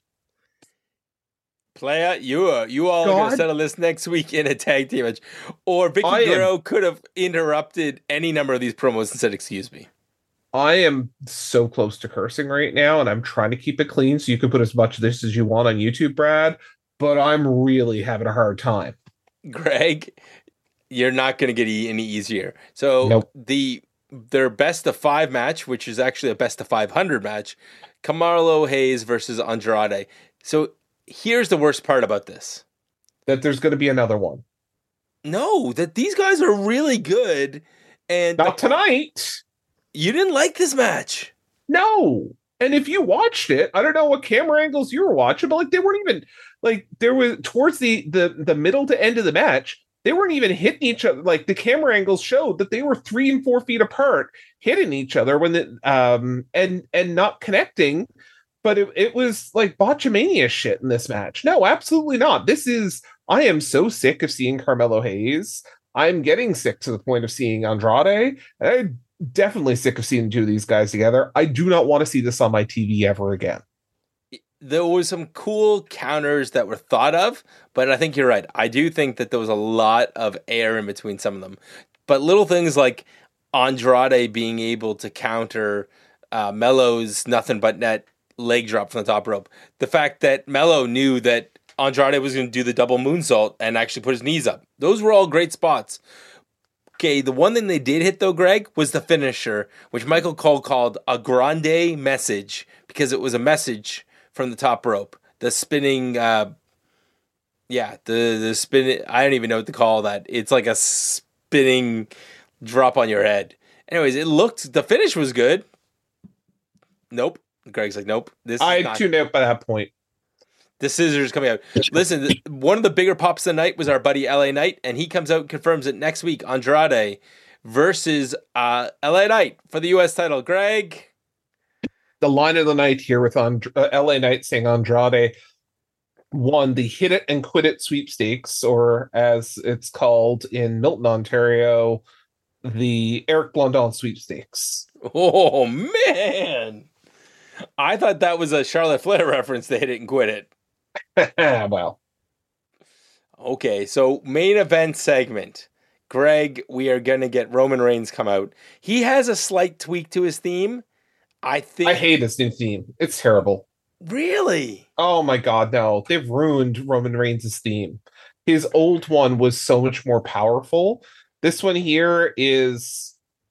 Playa, you are you all God. are gonna settle this next week in a tag team match. Or Vicky I am- Guerrero could have interrupted any number of these promos and said, excuse me. I am so close to cursing right now, and I'm trying to keep it clean so you can put as much of this as you want on YouTube, Brad, but I'm really having a hard time. Greg, you're not gonna get e- any easier. So Nope. the their best of five match, which is actually a best of five hundred match, Carmelo Hayes versus Andrade. So here's the worst part about this. That there's going to be another one. No, that these guys are really good. And Not tonight. you didn't like this match. No. And if you watched it, I don't know what camera angles you were watching, but like they weren't even like there was towards the the the middle to end of the match, they weren't even hitting each other. Like the camera angles showed that they were three and four feet apart, hitting each other when the um and and not connecting. But it, it was like botchamania shit in this match. No, absolutely not. This is I am so sick of seeing Carmelo Hayes. I'm getting sick to the point of seeing Andrade. I'm definitely sick of seeing two of these guys together. I do not want to see this on my T V ever again. There was some cool counters that were thought of, but I think you're right. I do think that there was a lot of air in between some of them. But little things like Andrade being able to counter uh, Melo's nothing but net leg drop from the top rope. The fact that Melo knew that Andrade was going to do the double moonsault and actually put his knees up. Those were all great spots. Okay, the one thing they did hit though, Greg, was the finisher, which Michael Cole called a grande message because it was a message from the top rope. The spinning, uh, yeah, the the spin. I don't even know what to call that. It's like a spinning drop on your head. Anyways, it looked, the finish was good. Nope. Greg's like, nope. This is I not, tuned out by that point. the scissors coming out. Listen, th- one of the bigger pops of the night was our buddy L A Knight, and he comes out and confirms it next week. Andrade versus uh, L A Knight for the U S title. Greg? The line of the night here with And- uh, L A Knight saying Andrade won the Hit It and Quit It sweepstakes, or as it's called in Milton, Ontario, the Eric Blondin sweepstakes. Oh, man. I thought that was a Charlotte Flair reference. They hit it and quit it. Well, Okay, so main event segment. Greg, we are going to get Roman Reigns come out. He has a slight tweak to his theme. I think. I hate this new theme. It's terrible. Really? Oh my god, no. They've ruined Roman Reigns' theme. His old one was so much more powerful. This one here is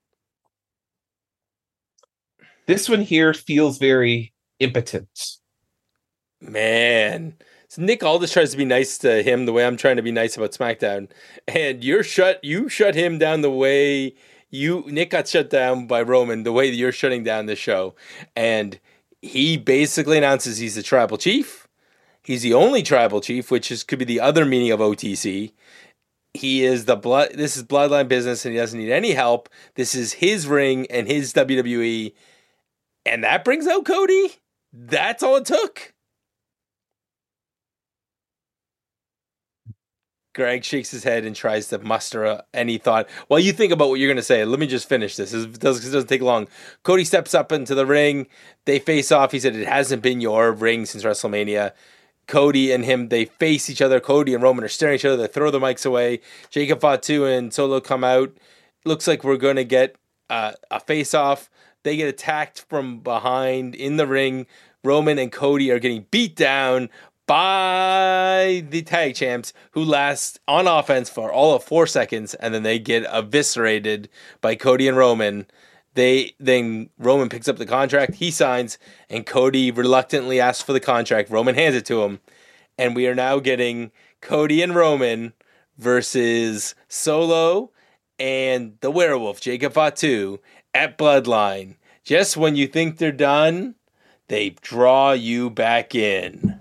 This one here feels very impotent. Man. So Nick Aldis tries to be nice to him the way I'm trying to be nice about SmackDown. And you're shut you shut him down the way you Nick got shut down by Roman the way that you're shutting down the show. And he basically announces he's the tribal chief. He's the only tribal chief, which is could be the other meaning of O T C. He is the blood this is bloodline business and he doesn't need any help. This is his ring and his W W E. And that brings out Cody? That's all it took? Greg shakes his head and tries to muster a, any thought. While you think about what you're going to say, let me just finish this. It doesn't, it doesn't take long. Cody steps up into the ring. They face off. He said, it hasn't been your ring since WrestleMania. Cody and him, they face each other. Cody and Roman are staring at each other. They throw the mics away. Jacob Fatu and Solo come out. Looks like we're going to get uh, a face-off. They get attacked from behind in the ring. Roman and Cody are getting beat down by the tag champs, who last on offense for all of four seconds, and then they get eviscerated by Cody and Roman. They then Roman picks up the contract, he signs, and Cody reluctantly asks for the contract. Roman hands it to him, and we are now getting Cody and Roman versus Solo and the werewolf, Jacob Fatu, at Bloodline. Just when you think they're done, they draw you back in.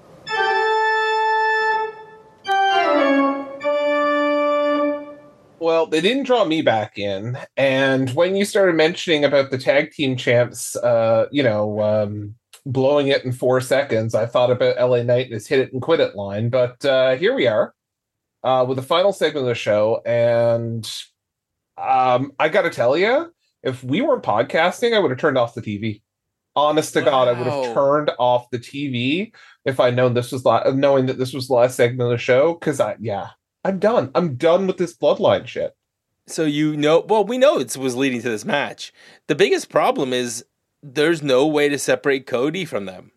Well, they didn't draw me back in. And when you started mentioning about the tag team champs, uh, you know, um, blowing it in four seconds, I thought about L A Knight and his hit it and quit it line. But uh, here we are uh, with the final segment of the show. And um, I got to tell you, if we weren't podcasting, I would have turned off the T V. Honest to wow. God, I would have turned off the T V if I'd known this was la- knowing that this was the last segment of the show. Because I, yeah. I'm done. I'm done with this bloodline shit. So you know, well, we know it was leading to this match. The biggest problem is there's no way to separate Cody from them.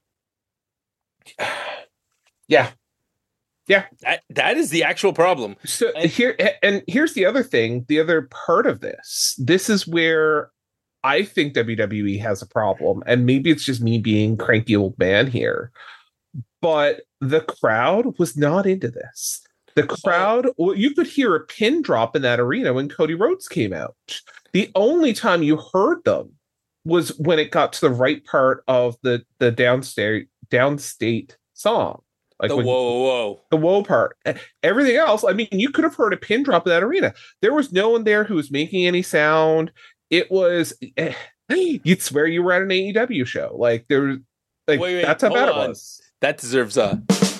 Yeah. Yeah. That, that is the actual problem. So and, here, and here's the other thing, the other part of this. This is where I think W W E has a problem. And maybe it's just me being cranky old man here. But the crowd was not into this. The crowd, well, you could hear a pin drop in that arena when Cody Rhodes came out. The only time you heard them was when it got to the right part of the the downstate downstate song, like the when, whoa whoa the whoa part. Everything else, I mean, you could have heard a pin drop in that arena. There was no one there who was making any sound. It was, you'd swear you were at an A E W show. Like there, like wait, wait, that's how bad on. It was. That deserves a.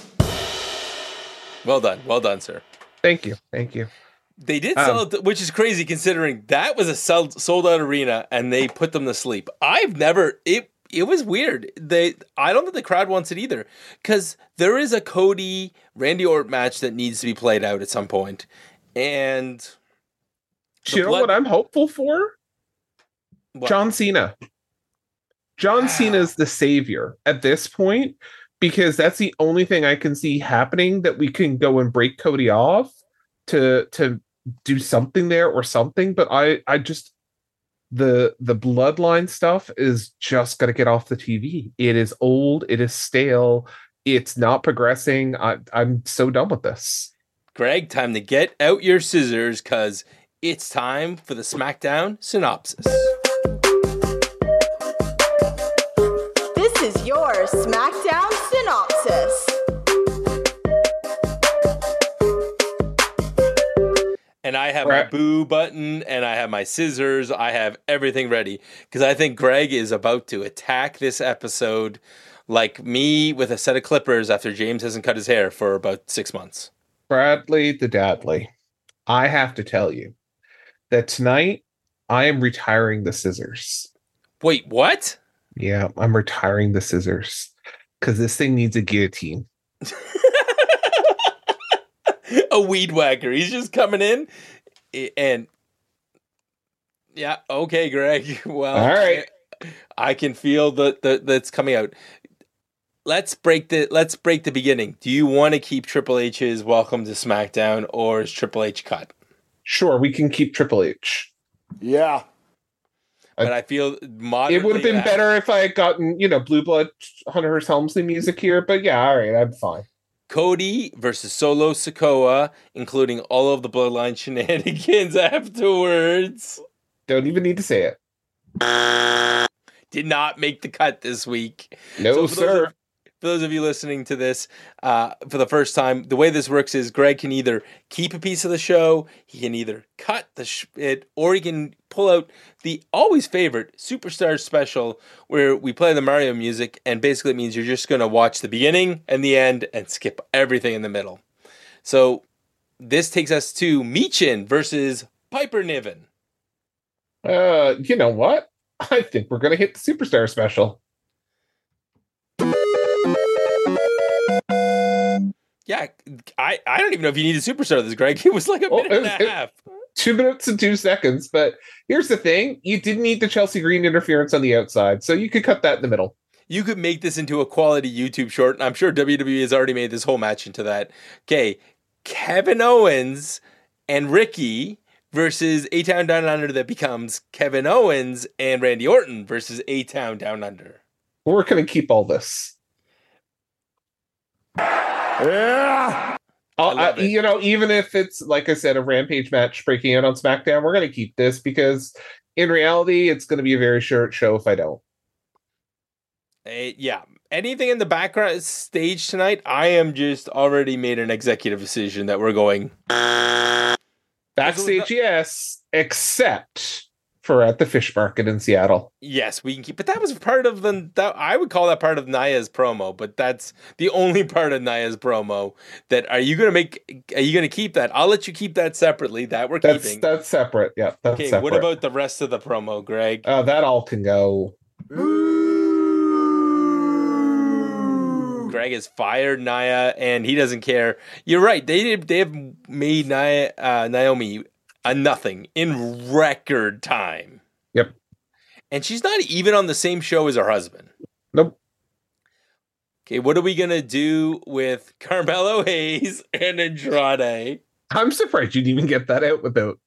Well done. Well done, sir. Thank you. Thank you. They did sell um, it, which is crazy considering that was a sold out arena and they put them to sleep. I've never, it it was weird. They, I don't think the crowd wants it either because there is a Cody Randy Orton match that needs to be played out at some point. And you know blood, what I'm hopeful for? What? John Cena. John Cena is the savior at this point. Because that's the only thing I can see happening that we can go and break Cody off to to do something there or something. But I, I just the the bloodline stuff is just got to get off the T V. It is old. It is stale. It's not progressing. I, I'm so done with this. Greg, time to get out your scissors because it's time for the SmackDown synopsis. This is your SmackDown synopsis. And I have my boo button and I have my scissors. I have everything ready because I think Greg is about to attack this episode like me with a set of clippers after James hasn't cut his hair for about six months. Bradley the Dadley, I have to tell you that tonight I am retiring the scissors. Wait, what? Yeah, I'm retiring the scissors because this thing needs a guillotine. A weed whacker. He's just coming in and yeah, okay, Greg. Well, all right. I can feel the, the that's coming out. Let's break the let's break the beginning. Do you want to keep Triple H's Welcome to SmackDown or is Triple H cut? Sure, we can keep Triple H. Yeah. But I, I feel it would have been that. better if I had gotten, you know, Blue Blood Hunter Hearst Helmsley music here. But yeah, all right, I'm fine. Cody versus Solo Sikoa, including all of the Bloodline shenanigans afterwards. Don't even need to say it. Did not make the cut this week. No, so for sir. Those of, for those of you listening to this uh, for the first time, the way this works is Greg can either keep a piece of the show, he can either cut the sh- it, or he can pull out the always favorite Superstar special where we play the Mario music, and basically it means you're just going to watch the beginning and the end and skip everything in the middle. So this takes us to Michin versus Piper Niven. Uh, you know what? I think we're going to hit the Superstar special. Yeah, I, I don't even know if you need a superstar this, Greg. It was like a Well, minute and it- a it- half. Two minutes and two seconds. But here's the thing: you didn't need the Chelsea Green interference on the outside, so you could cut that in the middle. You could make this into a quality YouTube short, and I'm sure W W E has already made this whole match into that. Okay, Kevin Owens and Ricky versus A-Town Down Under that becomes Kevin Owens and Randy Orton versus A-Town Down Under. We're going to keep all this. Yeah. Uh, love uh, it. you know, even if it's, like I said, a Rampage match breaking out on SmackDown, we're going to keep this because in reality, it's going to be a very short show if I don't. Uh, yeah. Anything in the background stage tonight, I am just already made an executive decision that we're going. Backstage, yes, except for at the fish market in Seattle. Yes, we can keep, but that was part of the, that, I would call that part of Naya's promo, but that's the only part of Naya's promo that, are you going to make, are you going to keep that? I'll let you keep that separately, that we're That's keeping. that's separate. Yeah, that's Okay, separate. what about the rest of the promo, Greg? Uh, that all can go. Greg has fired Naya, and he doesn't care. You're right. They did, they have made Naya, uh, Naomi a nothing in record time. Yep. And she's not even on the same show as her husband. Nope. Okay, what are we gonna do with Carmelo Hayes and Andrade? I'm surprised you'd even get that out without.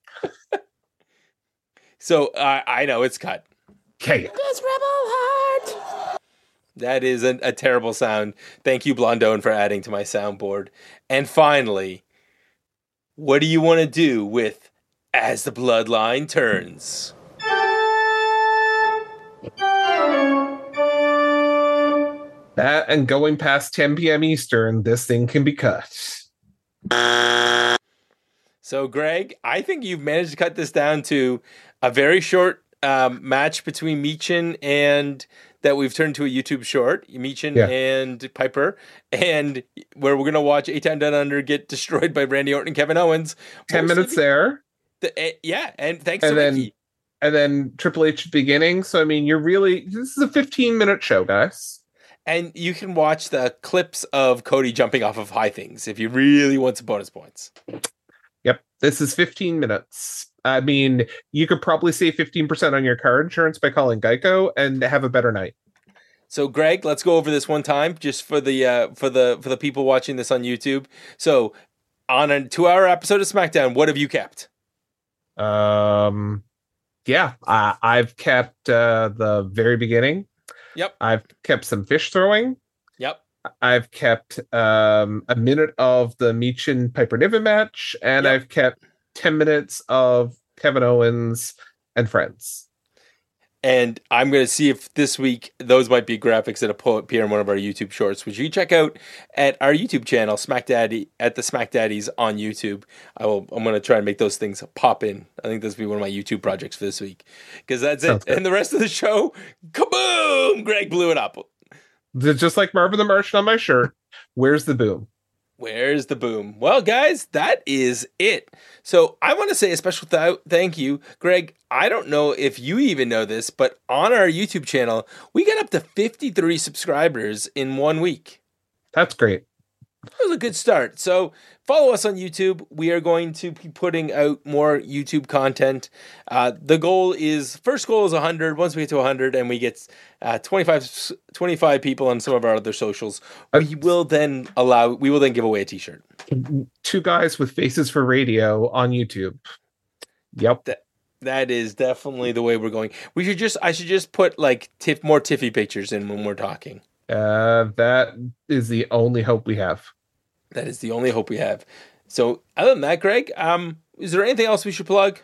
So uh, I know it's cut. Okay. This rebel heart. That is a, a terrible sound. Thank you, Blondone, for adding to my soundboard. And finally, what do you want to do with As the Bloodline Turns? That and going past ten p.m. Eastern, this thing can be cut. So, Greg, I think you've managed to cut this down to a very short um, match between Meechin and that we've turned to a YouTube short, Meechin Yeah. and Piper, and where we're going to watch A-Town Down Under get destroyed by Randy Orton and Kevin Owens. Ten Mostly minutes be- there, the, eh, yeah, and thanks and to then Ricky. and then Triple H beginning. So I mean, you're really this is a fifteen minute show, guys. And you can watch the clips of Cody jumping off of high things if you really want some bonus points. Yep, this is fifteen minutes. I mean, you could probably save fifteen percent on your car insurance by calling Geico and have a better night. So, Greg, let's go over this one time, just for the uh, for the for the people watching this on YouTube. So, on a two-hour episode of SmackDown, what have you kept? Um, yeah, I, I've kept uh, the very beginning. Yep. I've kept some fish throwing. Yep. I've kept um, a minute of the Meechin Piper Niven match, and Yep. I've kept ten minutes of Kevin Owens and friends. And I'm going to see if this week those might be graphics that appear in one of our YouTube shorts, which you can check out at our YouTube channel, Smack Daddy, at the Smack Daddies on YouTube. I will. I'm going to try and make those things pop in. I think this will be one of my YouTube projects for this week, because that's Sounds it. good. And the rest of the show, kaboom! Greg blew it up. Just like Marvin the Martian on my shirt. Where's the boom? Where's the boom? Well, guys, that is it. So I want to say a special th- thank you, Greg. I don't know if you even know this, but on our YouTube channel, we got up to fifty-three subscribers in one week. That's great. That was a good start. So follow us on YouTube. We are going to be putting out more YouTube content. Uh, the goal is, first goal is one hundred. Once we get to one hundred and we get uh, twenty-five, twenty-five people on some of our other socials, we will then allow, we will then give away a t-shirt. Two guys with faces for radio on YouTube. Yep. That, that is definitely the way we're going. We should just, I should just put like tiff, more Tiffy pictures in when we're talking. Uh, that is the only hope we have. That is the only hope we have. So other than that, Greg, um, is there anything else we should plug?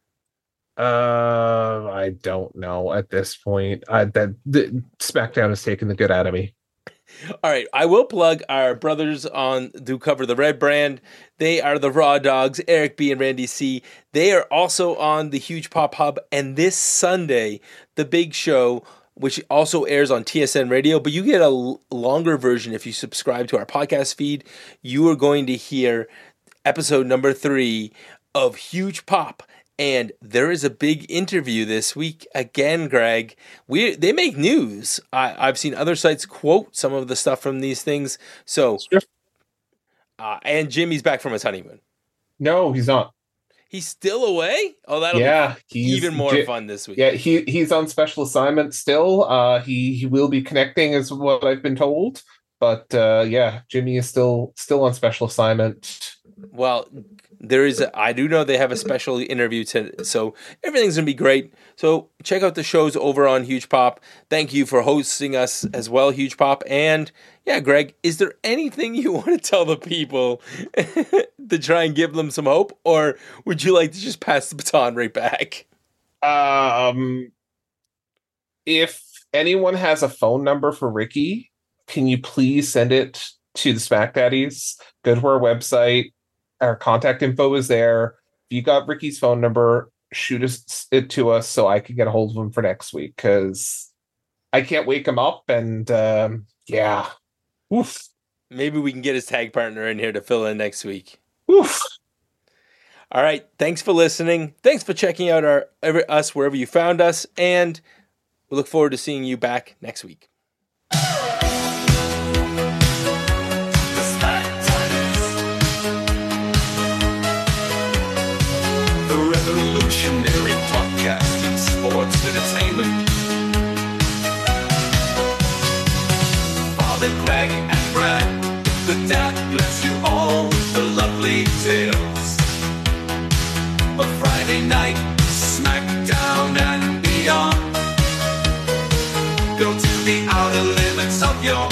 Uh, I don't know at this point. I, that the, SmackDown has taken the good out of me. All right, I will plug our brothers on Do Cover the Red brand. They are the Raw Dogs, Eric B. and Randy C. They are also on the Huge Pop Hub. And this Sunday, the big show, which also airs on T S N Radio, but you get a l- longer version if you subscribe to our podcast feed. You are going to hear episode number three of Huge Pop. And there is a big interview this week again, Greg. We they make news. I, I've seen other sites quote some of the stuff from these things. So Uh, and Jimmy's back from his honeymoon. No, he's not. He's still away? Oh, that'll yeah, be he's, even more J- fun this week. Yeah, he he's on special assignment still. Uh, he he will be connecting, is what I've been told. But uh, yeah, Jimmy is still still on special assignment. Well, there is. A, I do know they have a special interview today, so everything's gonna be great. So check out the shows over on Huge Pop. Thank you for hosting us as well, Huge Pop. And yeah, Greg, is there anything you want to tell the people to try and give them some hope, or would you like to just pass the baton right back? Um, if anyone has a phone number for Ricky, can you please send it to the Smack Daddies? Go to our website. Our contact info is there. If you got Ricky's phone number, shoot us it to us so I can get a hold of him for next week, because I can't wake him up. And um, yeah, oof. Maybe we can get his tag partner in here to fill in next week. Oof. All right. Thanks for listening. Thanks for checking out our us wherever you found us, and we look forward to seeing you back next week. Revolutionary podcasting, sports entertainment. Father Greg and Brad, the dad bless you all with the lovely tales of Friday night, SmackDown and beyond. Go to the outer limits of your